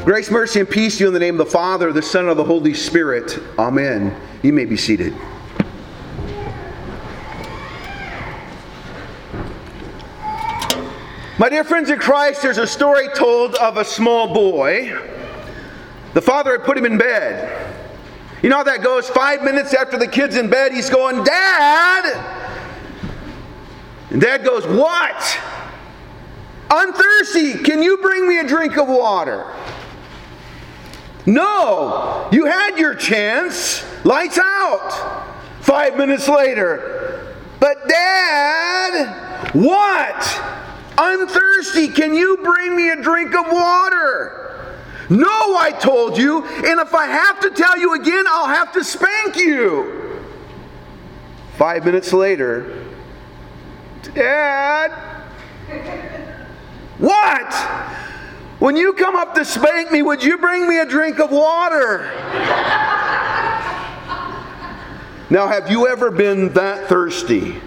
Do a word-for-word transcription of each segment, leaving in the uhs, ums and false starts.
Grace, mercy, and peace to you in the name of the Father, the Son, and the Holy Spirit. Amen. You may be seated. My dear friends in Christ, there's a story told of a small boy. The father had put him in bed. You know how that goes? Five minutes after the kid's in bed, he's going, "Dad!" And Dad goes, "What?" "I'm thirsty. Can you bring me a drink of water?" "No, you had your chance. Lights out." Five minutes later, "But Dad, what?" "I'm thirsty. Can you bring me a drink of water?" "No, I told you, and if I have to tell you again, I'll have to spank you." Five minutes later, "Dad, what? When you come up to spank me, would you bring me a drink of water?" Now, have you ever been that thirsty?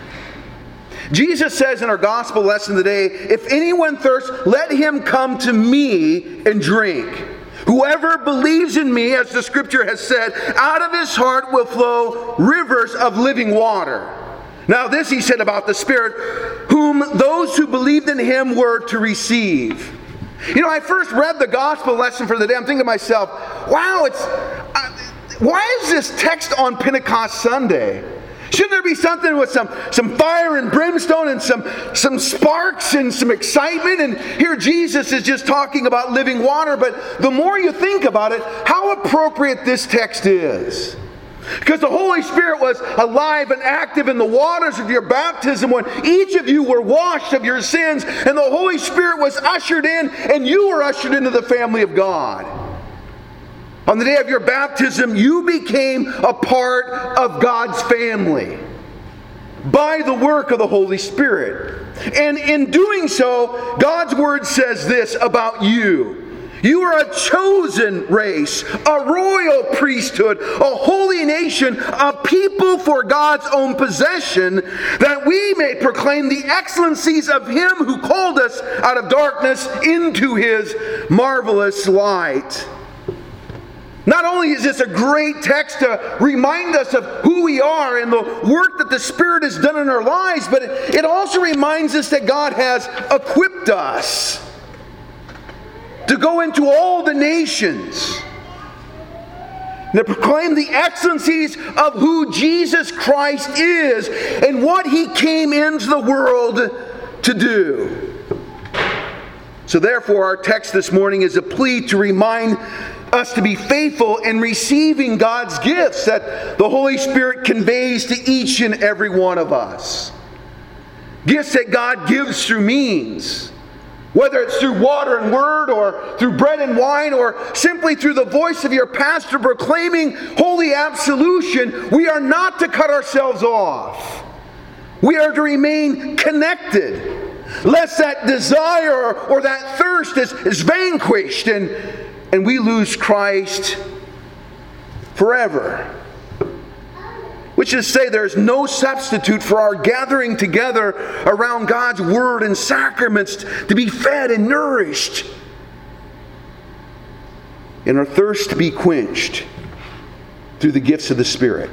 Jesus says in our gospel lesson today, "If anyone thirsts, let him come to me and drink. Whoever believes in me, as the scripture has said, out of his heart will flow rivers of living water." Now this he said about the Spirit, whom those who believed in him were to receive. You know, I first read the gospel lesson for the day. I'm thinking to myself, wow, it's uh, why is this text on Pentecost Sunday? Shouldn't there be something with some, some fire and brimstone and some, some sparks and some excitement? And here Jesus is just talking about living water. But the more you think about it, how appropriate this text is. Because the Holy Spirit was alive and active in the waters of your baptism when each of you were washed of your sins. And the Holy Spirit was ushered in, and you were ushered into the family of God. On the day of your baptism, you became a part of God's family by the work of the Holy Spirit. And in doing so, God's Word says this about you. You are a chosen race, a royal priesthood, a holy nation, a people for God's own possession, that we may proclaim the excellencies of Him who called us out of darkness into His marvelous light. Not only is this a great text to remind us of who we are and the work that the Spirit has done in our lives, but it also reminds us that God has equipped us to go into all the nations, to proclaim the excellencies of who Jesus Christ is and what He came into the world to do. So therefore, our text this morning is a plea to remind us to be faithful in receiving God's gifts that the Holy Spirit conveys to each and every one of us. Gifts that God gives through means, whether it's through water and word, or through bread and wine, or simply through the voice of your pastor proclaiming holy absolution. We are not to cut ourselves off. We are to remain connected, lest that desire or that thirst is, is vanquished and And we lose Christ forever. Which is to say, there is no substitute for our gathering together around God's Word and sacraments to be fed and nourished, and our thirst to be quenched through the gifts of the Spirit.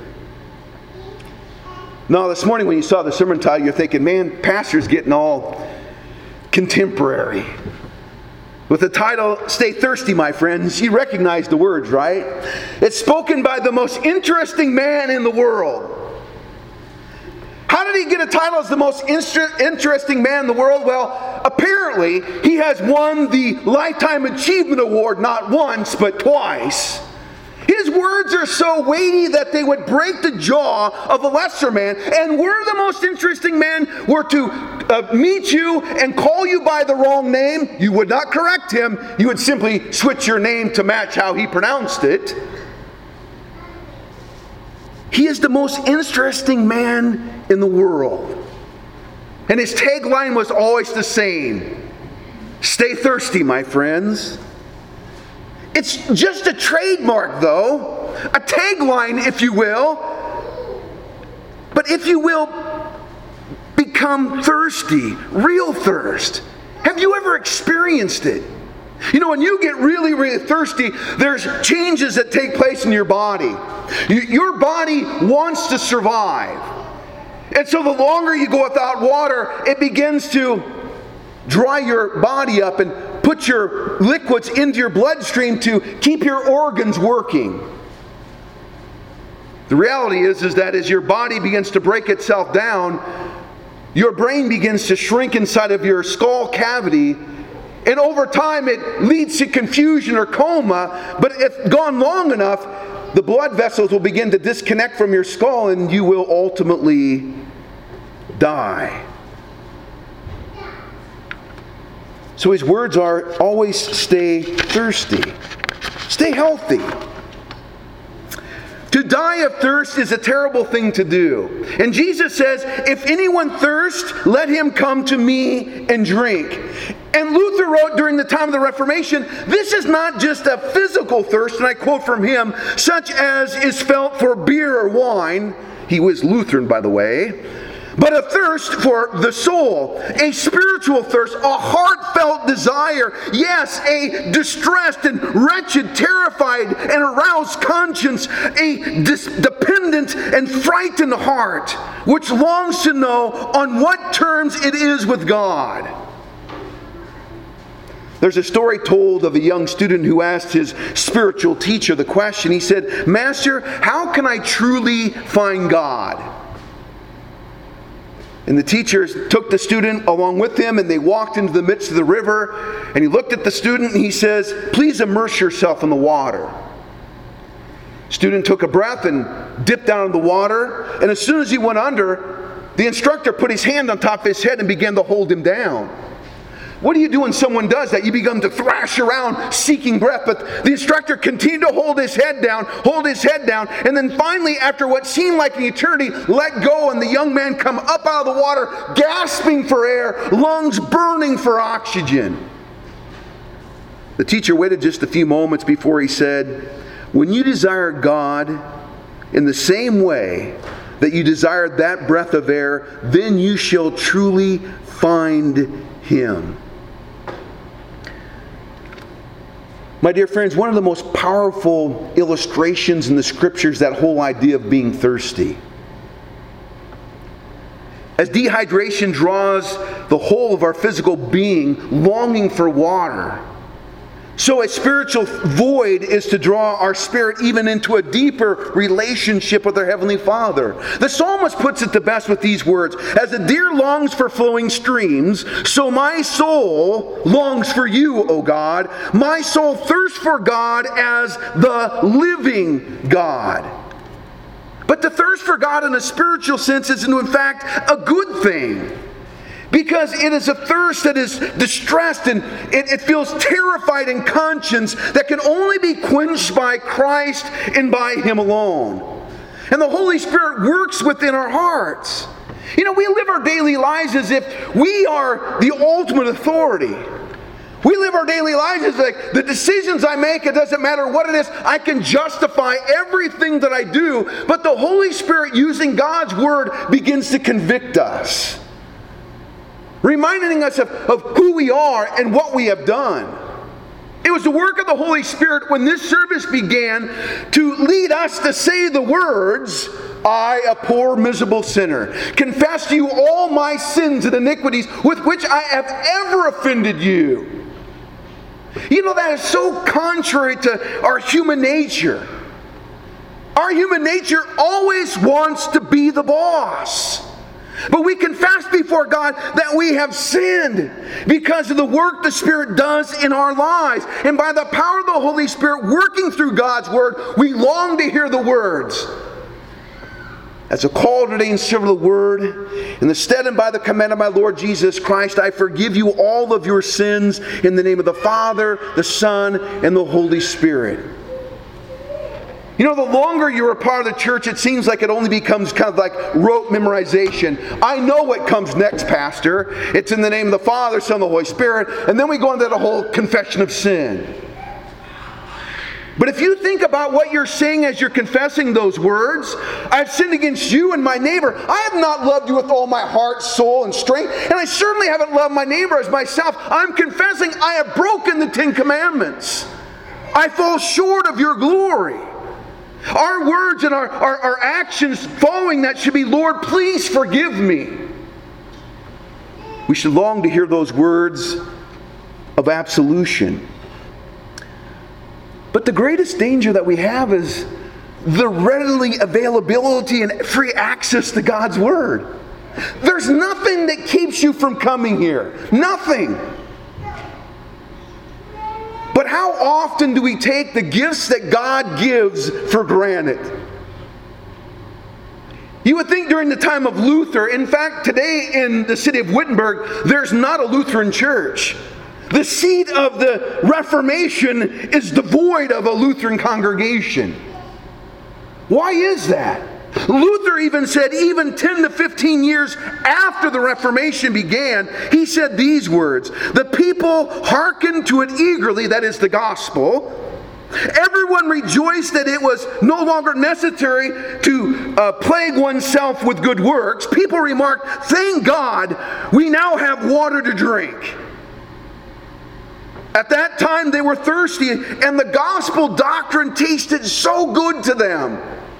Now, this morning when you saw the sermon title, you're thinking, man, pastor's getting all contemporary. With the title, Stay Thirsty, my friends. You recognize the words, right? It's spoken by the most interesting man in the world. How did he get a title as the most interesting man in the world? Well, apparently he has won the Lifetime Achievement Award not once, but twice. His words are so weighty that they would break the jaw of a lesser man. And were the most interesting man were to uh, meet you and call you by the wrong name, you would not correct him. You would simply switch your name to match how he pronounced it. He is the most interesting man in the world. And his tagline was always the same. Stay thirsty, my friends. It's just a trademark, though. A tagline, if you will. But if you will, become thirsty. Real thirst. Have you ever experienced it? You know, when you get really, really thirsty, there's changes that take place in your body. Your body wants to survive. And so the longer you go without water, it begins to dry your body up and put your liquids into your bloodstream to keep your organs working. The reality is, is that as your body begins to break itself down, your brain begins to shrink inside of your skull cavity. And over time, it leads to confusion or coma. But if gone long enough, the blood vessels will begin to disconnect from your skull and you will ultimately die. So his words are, always stay thirsty. Stay healthy. To die of thirst is a terrible thing to do. And Jesus says, if anyone thirsts, let him come to me and drink. And Luther wrote during the time of the Reformation, this is not just a physical thirst, and I quote from him, such as is felt for beer or wine. He was Lutheran, by the way. But a thirst for the soul, a spiritual thirst, a heartfelt desire, yes, a distressed and wretched, terrified and aroused conscience, a dis- dependent and frightened heart, which longs to know on what terms it is with God. There's a story told of a young student who asked his spiritual teacher the question. He said, "Master, how can I truly find God?" And the teacher took the student along with him, and they walked into the midst of the river. And he looked at the student and he says, "Please immerse yourself in the water." Student took a breath and dipped down in the water. And as soon as he went under, the instructor put his hand on top of his head and began to hold him down. What do you do when someone does that? You begin to thrash around seeking breath. But the instructor continued to hold his head down, hold his head down. And then finally, after what seemed like an eternity, let go. And the young man come up out of the water, gasping for air, lungs burning for oxygen. The teacher waited just a few moments before he said, "When you desire God in the same way that you desired that breath of air, then you shall truly find Him." My dear friends, one of the most powerful illustrations in the Scriptures, that whole idea of being thirsty. As dehydration draws the whole of our physical being longing for water, so a spiritual void is to draw our spirit even into a deeper relationship with our Heavenly Father. The psalmist puts it the best with these words, "As a deer longs for flowing streams, so my soul longs for you, O God. My soul thirsts for God as the living God." But the thirst for God in a spiritual sense is in fact a good thing. Because it is a thirst that is distressed and it, it feels terrified in conscience that can only be quenched by Christ and by Him alone. And the Holy Spirit works within our hearts. You know, we live our daily lives as if we are the ultimate authority. We live our daily lives as like, the decisions I make, it doesn't matter what it is, I can justify everything that I do. But the Holy Spirit, using God's Word, begins to convict us, reminding us of, of who we are and what we have done. It was the work of the Holy Spirit when this service began to lead us to say the words, "I, a poor, miserable sinner, confess to you all my sins and iniquities with which I have ever offended you." You know, that is so contrary to our human nature. Our human nature always wants to be the boss. But we confess before God that we have sinned because of the work the Spirit does in our lives. And by the power of the Holy Spirit working through God's Word, we long to hear the words. As a call today and serve the Word, in the stead and by the command of my Lord Jesus Christ, I forgive you all of your sins in the name of the Father, the Son, and the Holy Spirit. You know, the longer you're a part of the church, it seems like it only becomes kind of like rote memorization. I know what comes next, Pastor. It's in the name of the Father, Son, and the Holy Spirit. And then we go into the whole confession of sin. But if you think about what you're saying as you're confessing those words, I've sinned against you and my neighbor. I have not loved you with all my heart, soul, and strength, and I certainly haven't loved my neighbor as myself. I'm confessing I have broken the Ten Commandments. I fall short of your glory. Our words and our, our, our actions following that should be, Lord, please forgive me. We should long to hear those words of absolution. But the greatest danger that we have is the readily availability and free access to God's Word. There's nothing that keeps you from coming here. Nothing. But how often do we take the gifts that God gives for granted? You would think during the time of Luther, in fact, today in the city of Wittenberg, there's not a Lutheran church. The seat of the Reformation is devoid of a Lutheran congregation. Why is that? Luther even said, even ten to fifteen years after the Reformation began, he said these words, "The people hearkened to it eagerly," that is the gospel. "Everyone rejoiced that it was no longer necessary to uh, plague oneself with good works. People remarked, 'Thank God, we now have water to drink.'" At that time they were thirsty, and the gospel doctrine tasted so good to them.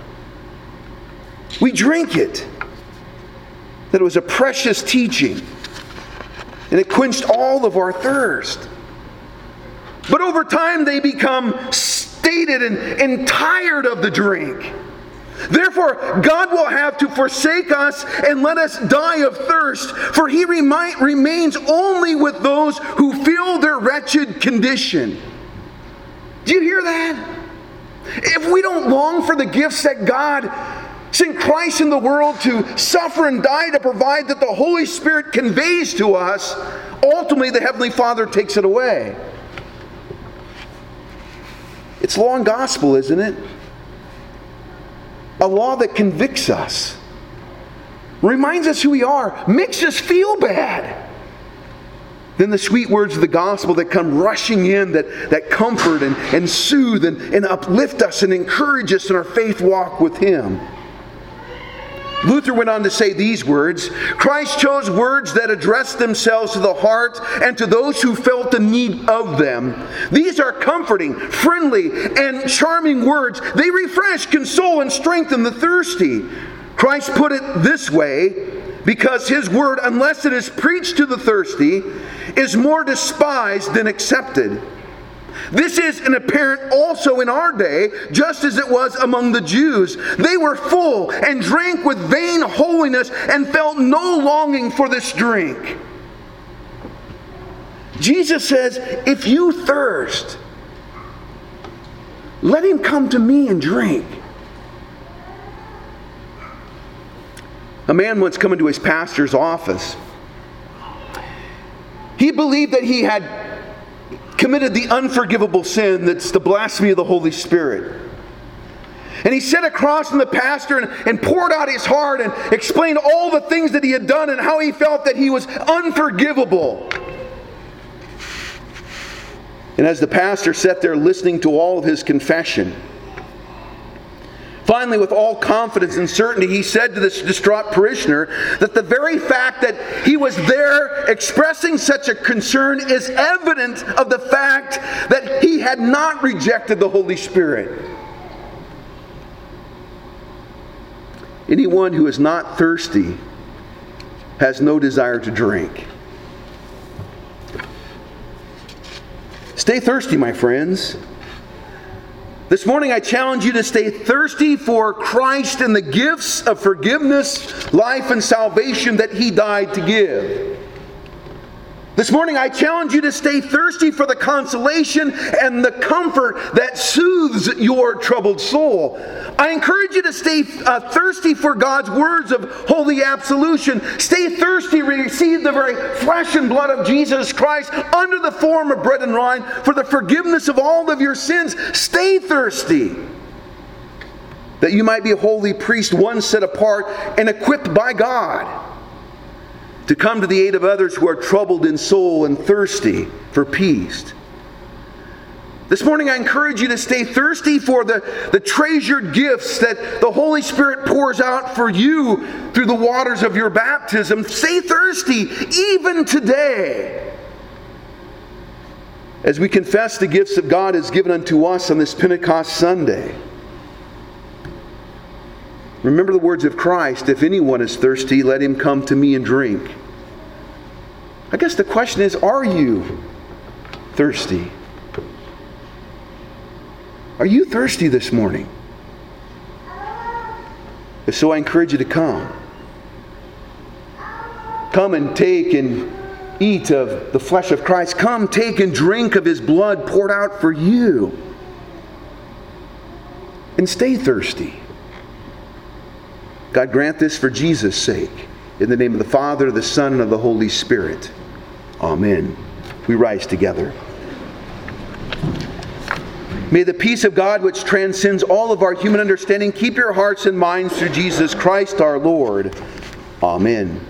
We drink it. That it was a precious teaching, and it quenched all of our thirst. But over time they become stated and, and tired of the drink. Therefore, God will have to forsake us and let us die of thirst, for He remi- remains only with those who feel their wretched condition. Do you hear that? If we don't long for the gifts that God sent Christ in the world to suffer and die to provide, that the Holy Spirit conveys to us, ultimately the Heavenly Father takes it away. It's law and gospel, isn't it? A law that convicts us, reminds us who we are, makes us feel bad. Then the sweet words of the gospel that come rushing in, that, that comfort and, and soothe and, and uplift us and encourage us in our faith walk with Him. Luther went on to say these words, "Christ chose words that addressed themselves to the heart and to those who felt the need of them. These are comforting, friendly, and charming words. They refresh, console, and strengthen the thirsty." Christ put it this way, because His word, unless it is preached to the thirsty, is more despised than accepted. This is an apparent also in our day, just as it was among the Jews. They were full and drank with vain holiness and felt no longing for this drink. Jesus says, if you thirst, let him come to me and drink. A man once come into his pastor's office. He believed that he had committed the unforgivable sin that's the blasphemy of the Holy Spirit. And he sat across from the pastor and, and poured out his heart and explained all the things that he had done and how he felt that he was unforgivable. And as the pastor sat there listening to all of his confession, finally, with all confidence and certainty, he said to this distraught parishioner that the very fact that he was there expressing such a concern is evidence of the fact that he had not rejected the Holy Spirit. Anyone who is not thirsty has no desire to drink. Stay thirsty, my friends. This morning I challenge you to stay thirsty for Christ and the gifts of forgiveness, life, and salvation that He died to give. This morning I challenge you to stay thirsty for the consolation and the comfort that soothes your troubled soul. I encourage you to stay uh, thirsty for God's words of holy absolution. Stay thirsty to receive the very flesh and blood of Jesus Christ under the form of bread and wine for the forgiveness of all of your sins. Stay thirsty, that you might be a holy priest, one set apart and equipped by God to come to the aid of others who are troubled in soul and thirsty for peace. This morning I encourage you to stay thirsty for the, the treasured gifts that the Holy Spirit pours out for you through the waters of your baptism. Stay thirsty even today, as we confess the gifts that God has given unto us on this Pentecost Sunday. Remember the words of Christ, if anyone is thirsty, let him come to me and drink. I guess the question is, are you thirsty? Are you thirsty this morning? If so, I encourage you to come. Come and take and eat of the flesh of Christ. Come, take and drink of His blood poured out for you. And stay thirsty. God grant this for Jesus' sake. In the name of the Father, the Son, and of the Holy Spirit. Amen. We rise together. May the peace of God, which transcends all of our human understanding, keep your hearts and minds through Jesus Christ our Lord. Amen.